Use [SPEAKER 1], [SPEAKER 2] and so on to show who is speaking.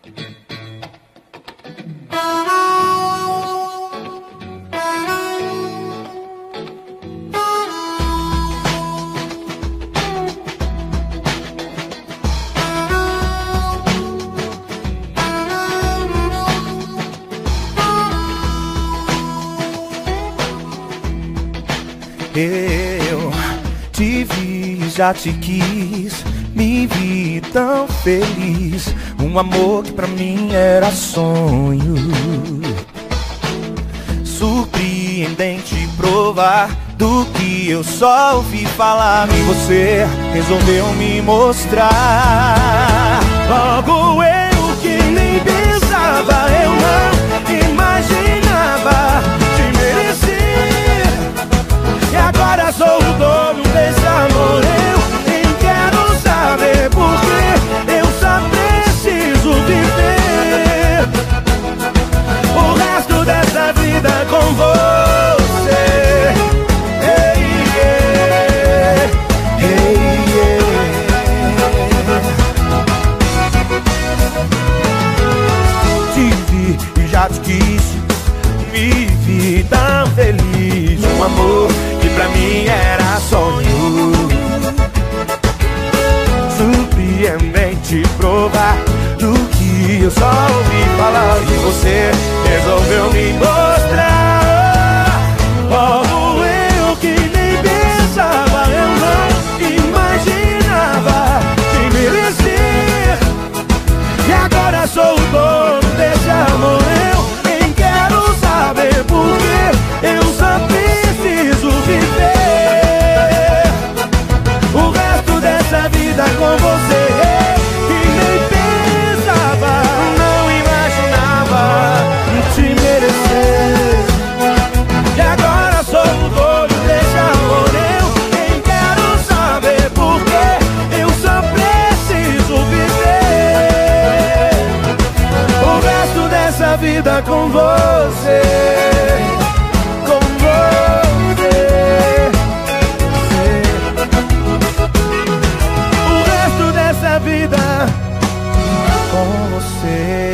[SPEAKER 1] Eu te vi, já te quis, me vi tão feliz. Um amor que pra mim era sonho. Surpreendente provar do que eu só ouvi falar. E você resolveu me mostrar. Logo eu que nem pensava, eu não imaginava te merecer. E agora sou o dono desse amor. Eu nem quero saber porquê, eu só preciso viver o resto dessa vida com você. Hey, yeah. Hey, yeah. Te vi e já te quis, me vi tão feliz. Um amor que pra mim era sonho. Surpreendente provar do que eu só ouvi falar. E você resolveu me mostrar. Logo eu que nem pensava, eu não imaginava te merecer. E agora sou o dono desse amor. Eu nem quero saber porquê, eu só preciso viver o resto dessa vida com você. E nem pensava, não imaginava te merecer. E agora sou o dono desse amor. Eu nem quero saber porquê, eu só preciso viver o resto dessa vida com você. Vida com você.